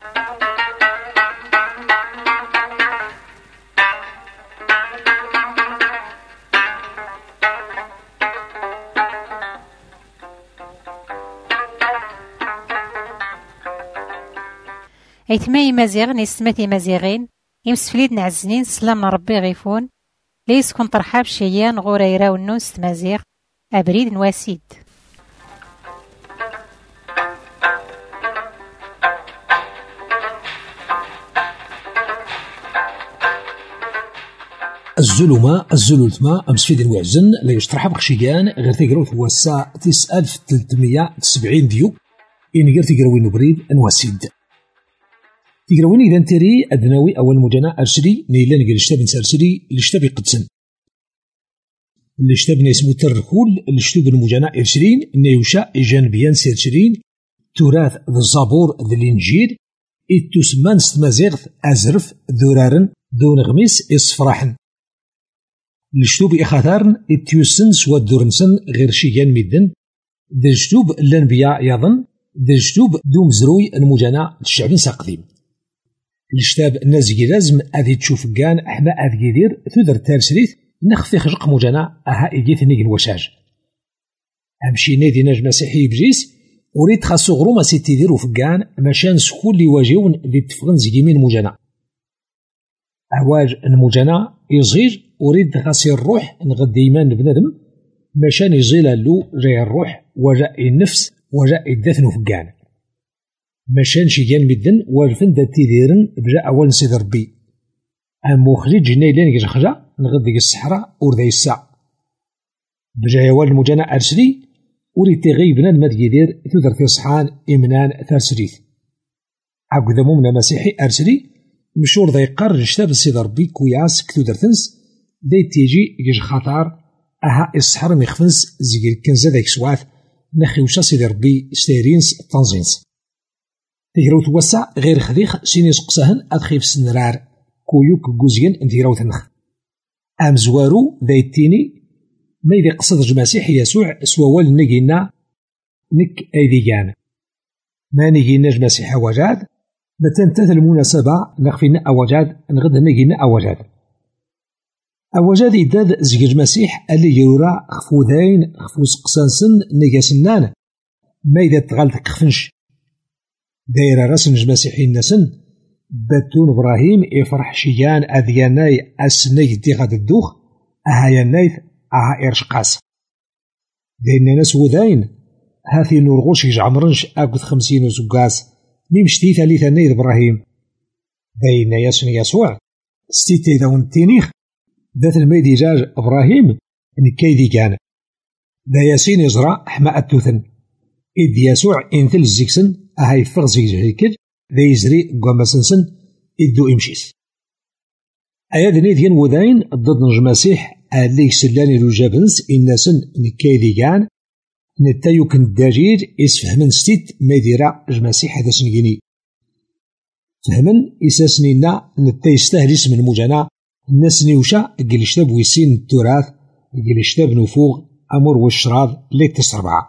أيتماي مزيغ نيستماتي مزيغين يمسفليد نعزنين سلام ربي غيفون ليس كون ترحاب شيان غوريرا ونوس مزيغ أبريد نواسيد. الزلوتما أمسفيد نوعزن لا يشترحب خشيان غير تيقروث هو الساعة 9370 ديوك إن غير تيقروين بريد نواسيد. تيقرويني إذا نتري أدناوي أول مجانا أرسلي نيلان غير الشتاب نسارسلي الشتاب يقدسن الشتاب نسمو تركول الشتاب المجانا أرسلين نيوشا جانبيان سيرسلين تراث ذا الزابور ذا الإنجيل إتوسمان ستمازيغث أزرف ذرارن دون غميس إصفراحن الشتوب إخاثارن إتيوسن سوا دورنسن غير شيان ميدن ذا الشتوب الأنبياء يظن ذا الشتوب دوم زروي المجانا الشعب ساقديم الشتاب نازي لازم أذي تشوف كان أحنا أذي يدير تودر تارسريت نخفي خشق مجانا أها إيجيت نيجن وشاج أمشي نادي ناج مسيحي بجيس وريد خاصو غرو ما سيتي ديرو فكان مشان سكول لي واجيون ذي تفغن زيمين مجانا أواج المجانا يزيج وريد خاصي الروح نغد ديمان بندم مشان يزيل له جاي الروح وجاء النفس وجاء الدثن فكان مشان شيان مدن والفن دا تيديرن بجا أول نسيد ربي أموخلي جنايلين كيش خجا نغد ديك الصحراء ورذي الساعة بجا يوال المجانا أرسلي وريد تغيب بناد ما تيدير تودر في صحان إمنان ثارسريث عقد ممنا مسيحي أرسلي مشور ذا يقر جشتاب السيد ربي كوياس كتودر ثنس داي تيجي كيش خاطر أها الصحراء ميخفنس زيجي كنزا دايك سواث نخيوشا سيد ربي ستيرينس التنزينس تيروت وسع غير خذيخ سينيس قساهن أدخيف سنرار كويوك جوزين انتيروت نخ أم زوارو ذايتيني ما إذا قصد المسيح يسوع سوال نجينا نك أيديان ما نجينا المسيح وجاد متى المناسبة نخفينا أوجاد نغد نجينا أوجاد أوجاد إداد زيج المسيح اللي يرى خفوذين خفوز قسانسن نجاسنان ما إذا تغلت خفنش دايرة رسم المسيحي النسن باتون إبراهيم يفرح شيان أذياناي السني دي غاد الدوخ أها ينايث أها إرشقاس داين ناس وذاين هاثي نورغوش يجعمرنش أكد 50 وزقاس ميمشتي ثالثة نايث إبراهيم داين ياسن يسوع ستيتي داون التينيخ ذات الميدي جاج إبراهيم نكايدي كان دا ياسين يزرع حماء التوثن إذ يسوع إنثل الزيكسن أهاي فرزي جهيكل ذا يزري قوامسنسن إدو إمشيس أياد نيدين وذاين ضد نجمسيح اللي يسلاني لجابنس إنسن نكايدي كان نتايو كنداجير إسفهمن ستيت ميديرا جمسيح هذا سنجيني فهمن إساسنينا نتاي يستاهل اسم المجانا الناس نيوشا قلشتاب ويسين التراث قلشتاب نفوغ أمور والشراض ليت تسربعة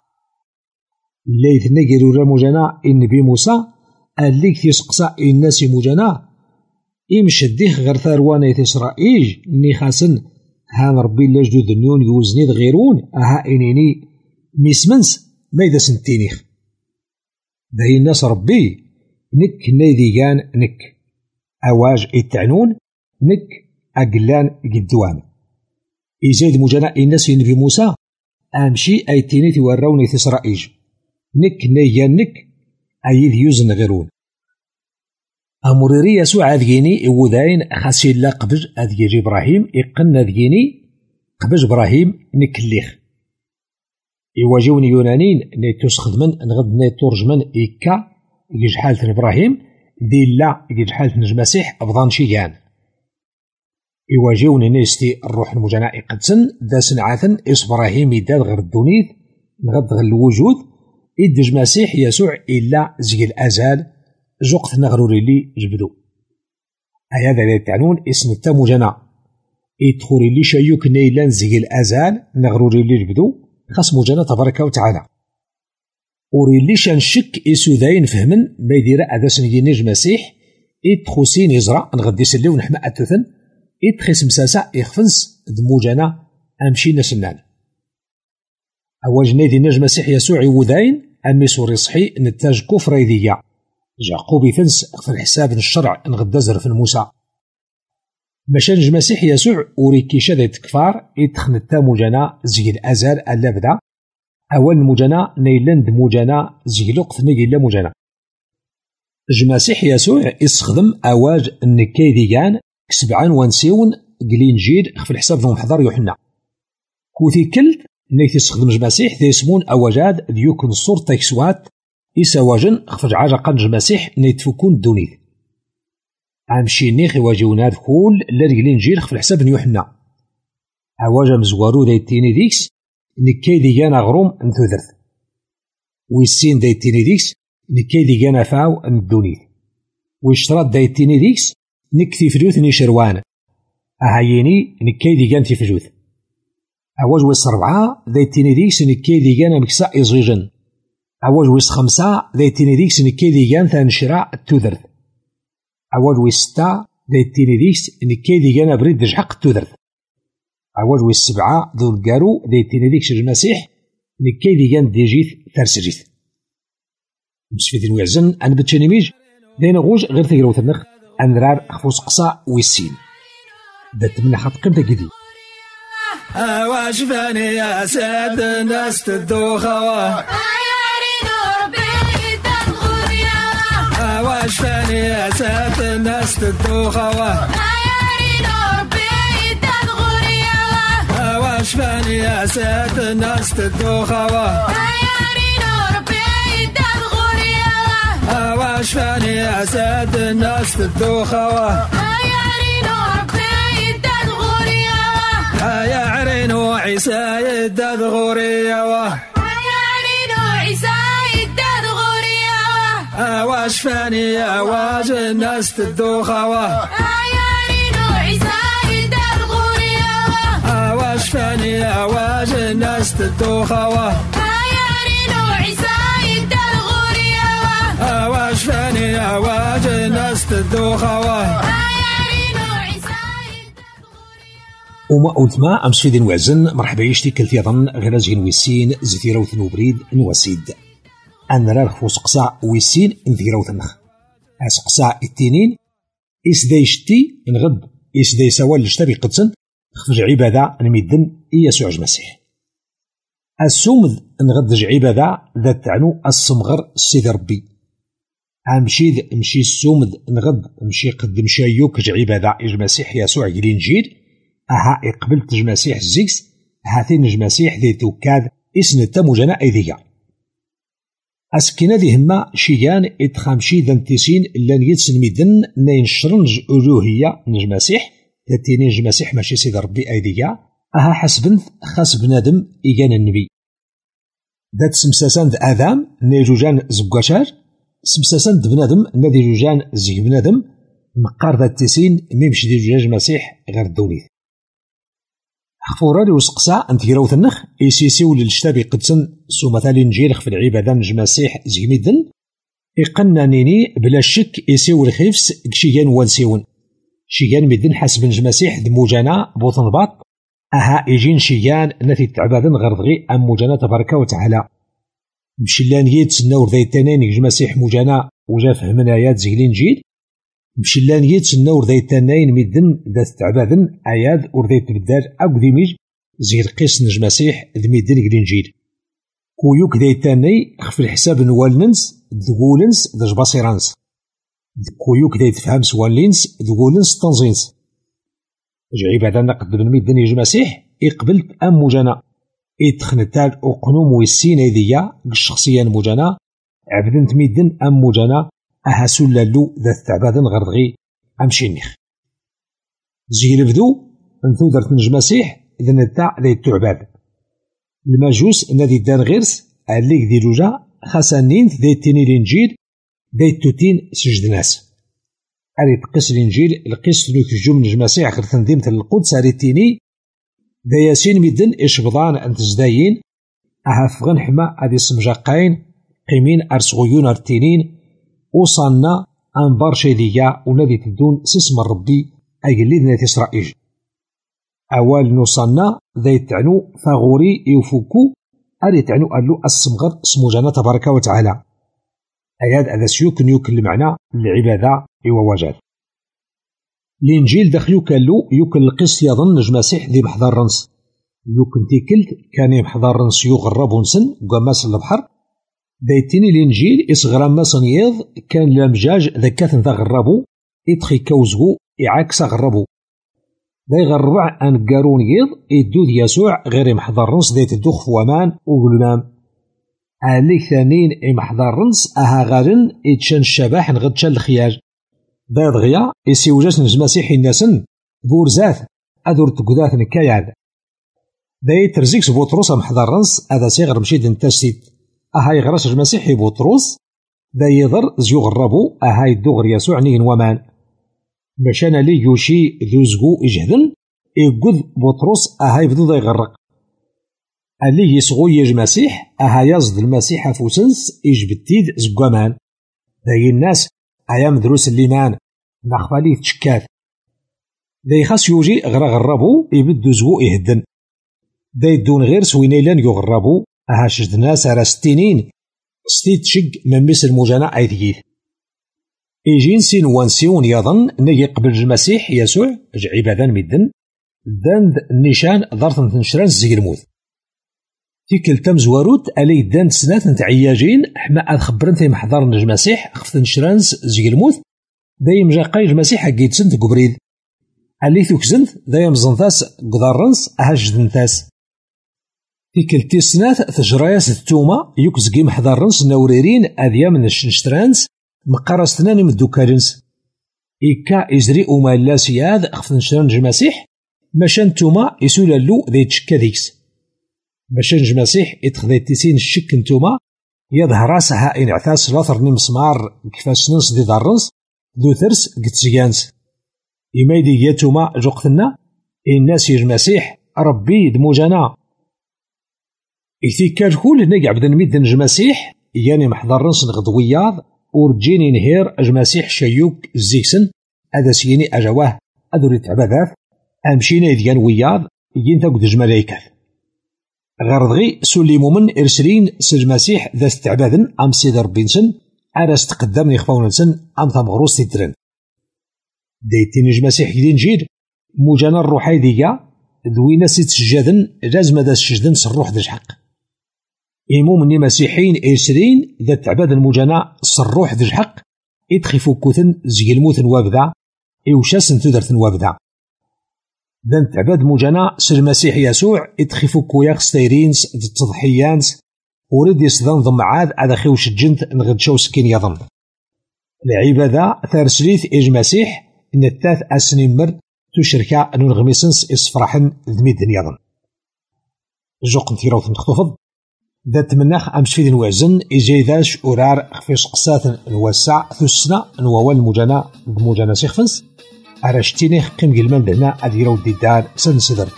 اللي نجرو رمجنا النبي موسى اللي يسقسا الناس مجنا يمشديه غير ثروان إسرائيل ني خاسن هان ربي الله جدود النيون يوزني غيرون أها إنيني ميسمنس ما إذا سنتينيخ باهي الناس ربي نك نايدي كان نك أواج التعنون نك أقلان قدوان إزايد مجنا الناس النبي موسى أمشي أيتيني توروني إسرائيل نك نيجان نك أيذ يوزن غيرون أموريري يسوع أذيني وذاين خاسي لا قبج أذيجي إبراهيم إقن أذيني قبج إبراهيم نك الليخ يواجهوني يونانين نيتوس خدمن نغد نيتورجمن إيكا يجي حالة إبراهيم دي لا يجي حالة المسيح أفضان شيان يواجهوني نيستي الروح المجناء قدسن داسن عاثن إس إبراهيم يداد غير الدونيث نغد غير الوجود إدج مسيح يسوع إلا زي الأزال زقت نغروري لي جبدو هذا لا تعنون اسم التموجنا إدخوري لي شيوك نيلان زي الأزال نغروري لي جبدو خاص مجانا تبارك وتعالى وريليش نشك إسوداين فهمن ما يدير هذا سنجينيج مسيح إتخوسين يزرع نغدي سلي ونحمى أتوثن إتخيس مساسا يخفنس دموجانا أمشي نسنان أواج نادي نج مسيح يسوع يوداين أمي سوري صحي نتاج كفر يديا جاقوبي فنس في الحساب الشرع نغدا زرف موسى باش نج مسيح يسوع وريكي شاد تكفار إتخنتا موجانا زي الأزال اللابدا أول موجانا نيلند موجانا زي لقط نيلا موجانا جماسيح يسوع يستخدم أواج النكايديان كسبعان وانسيون قلينجيل في الحساب ذو محضر يوحنا كوثي كلت نيث يستخدم جماسيح ذيسمون أواجاد ديوكن الصور تاكسوات إساواجن خفج عاجقا جماسيح نيتفكون دونيث عامشي نيخ يواجهونات كل لرجلينجيل في الحساب يوحنا أواجا مزوارو دايتيني ديكس نكايديان أغروم انثوذرث ويسين دايتيني ديكس نكايديان أفاو الدونيث ويشترط دايتيني ديكس نكثي فلوث نيشروان أهاييني نكايديان تفجوث أواج ويس 4 دايتيني ديكس نكايديان مكسا إزغيجن أواج ويس 5 دايتيني ديكس نكايديان ثانشراء التوذرث أواج ويس 6 دايتيني ديكس نكايديان بريد دجحق التوذرث أواج ويس 7 ذو القارو دايتيني ديكس المسيح نكايديان ديجيث ثارسجيث مسفيدين ويعزن أن بتشانيميج داينا غوج غير تقروث النخ أنرار خفوس قصا ويسين دات من حط قيمة جديد أواش فاني يا ساد الناس تدوخوا أواش فاني يا ساد الناس تدوخوا أواش فاني يا ساد الناس تدوخوا أواش فاني يا ساد الناس تدوخوا يا عرينو عيسى يداد غوريا يا عرينو عيسى يداد غوريا أواش فاني أواج الناس تدوخوا يا عرينو عيسى يداد غوريا أواش فاني أواج الناس تدوخوا يا عرينو عيسى يداد غوريا أواش فاني أواج الناس تدوخوا وما أولتما أمس في دين وعزن مرحبا يشتي كلتي ظن غرازين ويسين زثيروث نوبريد نواسيد أن راه سقسا ويسين نذيروث نخ أسقسا التنين إسدا يشتي نغد إسدا يسوال لشتري قدسن خفج عبادة نميدن يسوع المسيح السومذ نغدج عبادة ذات تعنو الصمغر السيد ربي أمشي مشي السومذ نغد مشي قد مشايوك عبادة المسيح يسوع الإنجيل أها إقبلت جماسيح الزيكس هاتين جماسيح ذي توكاد إسن تموجنا أيديا أسكنا ذي هما شيان إتخامشي ذنتيسين لن يتسن ميدن نين شرنج ألوهية نجماسيح ذاتينين جماسيح ماشي سيد ربي أيديا أها حسبنث خاس بنادم إيجان النبي ذات سمساسان ذ آذام نيجوجان زبقاشار سمساسان ذ بنادم نادي جوجان زي بنادم مقار ذات تيسين ميمش دي جوجاج مسيح غير الدونيث خفورا لي وسقسا أنت يروث النخ إيسيسي وللشتابي قدسن سو مثالي نجيل خف العبادة نجماسيح زيميدن إقنا نيني بلا شك إيسيو الخيفس كشيان وانسيون شيان ميدن حسب نجماسيح دموجانا بوطن باط أها إيجين شيان نثي تعبادن غرضغي أم موجانا تبارك وتعالى مشلان يتسناور ذي التنين نجماسيح موجانا وجا فهمنا آيات زيلين جيل مشلان يتسناور ذي التنين ميدن ذات تعبادن آيات ورذي تبدال أو ديميج زي القيس نجماسيح دميدن الإنجيل كويوك ذي التاني خف الحساب نوالنس دغولنس داج باصيرانس كويوك ذي تفهم سوالينس دغولنس تنزينس جعيب هذا نقد بن ميدن يجماسيح يقبلت أم موجانا إتخنتال أقنوم ويسين هذيا الشخصية موجانا عبدنت ميدن أم موجانا أها سلالو ذات تعبادن غرضغي أمشي النخ زي البدو انثو درت نجماسيح إذا نتاع ذي التعباد المجوس نادي دار غيرس عليك دي جوجا خاسانين ذي تيني الإنجيل ذي التوتين سجد ناس أري تقيس الإنجيل القيس لو تجوم نجماسيح غير تنظيم القدس أري تيني ذا ياسين ميدن إشبضان أنت زداين أها فغن حما أدي سمجاقين قيمين أرسغيون أرتينين وصلنا أنبار شيدية ونادي تدون سسم ربي أجليد نادي إسرائيل أول نوصلنا ذا يتعنو فغوري يوفوكو أري تعنو ألو السمغر اسمو جانا تبارك وتعالى أياد هذا سيوك نيوكل معنا العبادة ووجاد الإنجيل دخلو كالو يوكل القس يظن نجم مسيح ذي محضر رنس يوكل تيكلت كان يمحضر رنس يغرب ونسن وقماس البحر دايتيني الإنجيل إصغر ما صنيض كان لمجاج ذكاثن ذا غربو إدخي كوزغو إعاكس غربو دا يغربع أن قارون يض إدود يسوع غير محضر رنس دايت الدوخ فوامان وقلمام عليك ثانين إمحضر رنس أها غارن إتشان الشباح نغدشان الخياج دا دغيا إسيوجاس نجم مسيحي الناسن بورزات أدور تقودات نكاياد دا يترزيكس بوطروس محضر رنس هذا سيغر مشيد انتاسيت أهاي غراس المسيحي بوطروس دا يضر زيو غربو أهاي الدغر يسوع نين ومان باشانا لي يوشي ذوزقو إجهدن إيقود بوطروس أهاي بدو دا يغرق اللي يسغو يج مسيح أهاي يزد المسيح فوسنس إجبتيد زقامان داي الناس أيام دروس الليمان نخفالي تشكات دا يخاس يوجي غرا غربو يبدو زقو إهدن دا يدون غير سوينيلان يغربو أها شجد ناس على ستينين ستيت شق من مثل المجانع أيديث إيجين سين وانسيون يظن نجي قبل المسيح يسوع عبادان مدن داند النيشان ضرطن تنشران زي الموت تيكل تمزواروت ألي داند سنات نتعياجين حما أخبرن تيم حضر نج مسيح خفت نشران زي الموت دايم جاقاي المسيح أكيد سنت قبريد ألي ثوكزنت دايم زنثاس قدارنس أها جدنتاس تيكل تيسنات تجراياس التوما يكزقي محضرنس نوريرين أذيام نشترانس مقارستناني مدوكالنس إيكا إزري أما اللاسياد خفت نشتران جماسيح ماشان توما يسولا اللو ذي تشكا ديكس ماشان جماسيح يتخذي تيسين الشك نتوما يظهر راسها إن اعتاس لاثرني مسمار كفاش ننس دي دارنس ذو ثرس قتسيانس إما يدي ياتوما جوقتنا الناس يجماسيح ربي دموجانا إثي كالكول نيجي عبد الميد نجماسيح يعني محضر نص غضوياض ورجيني نهير أجماسيح شيوك الزيكسن هذا سيني أجواه أدوري تعبادات أمشينا إذيان وياض يجين تاقود جماليكات غرضغي سولي مومن إرسلين سجماسيح ذا استعبادن أم سيد ربينسن أنا استقدام يخفاونسن أم ثمغروس تدرن دايتين جماسيح يدين جيد موجانا الروحي ديجا ذوينا سيد سجادن لازم هذا السجدن سروح ذا الحق إيمو مني مسيحيين إرسلين ذا تعباد المجانا سروح ذا الحق إدخفو كوثن زي الموثن وابدا إوشاسن تدرثن وابدا ذا تعباد مجانا سر مسيح يسوع إدخفو كوياخ ستيرينس ذا التضحيانس ورد يصدن ضمعاد على خيوش الجنت نغدشو سكين يظن العبادة ثارسليث إج مسيح إن الثاث أسنين مرد تشركا أنو نغميسنس إصفراحن ذميدن يظن جوق نثيروث نخطفض ذات مناخ أمس فيدن وعزن إجاي ذاش أورار خفيش قصات نوسع ثسنا نوال المجانا سيخفنس أراشتيني قيم قلمان دهنا أديرو الديدار سن سدرتي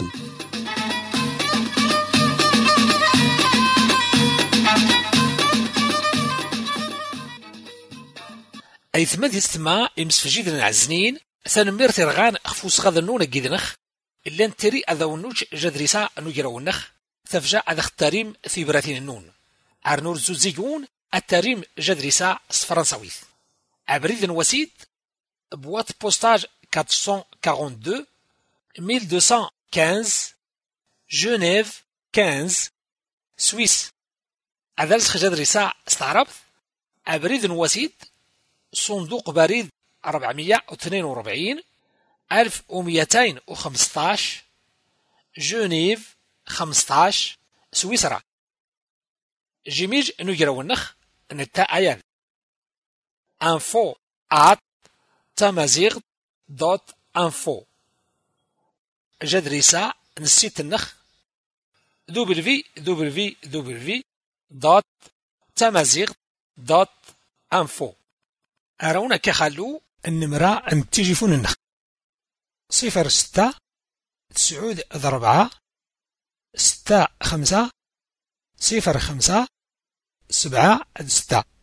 أيثمد يستمع إمسفجيد العزنين ثانمير ترغان خفوس غاذا نونا جيدنخ إلا نتري أذا ونوج جدريسا نجرا ونخ تفجع أذا اختاريم في براتين النون عرنور زوزيجون التاريم جدريسا فرنساويث عبريد وسيد بوات بوستاج 442 1215 جنيف 15 سويس أذلسخ جدريسا استعربت عبريد وسيد صندوق بريد 442 1215 جنيف 15 سويسرا جيميج نجرا ونخ نتا ايان info@tamazight.info جدريسا نسيت النخ www.tamazight.info أرونا كخلو النمرة أن تجيفون النخ 06 9 4 6 5 0 5 7 6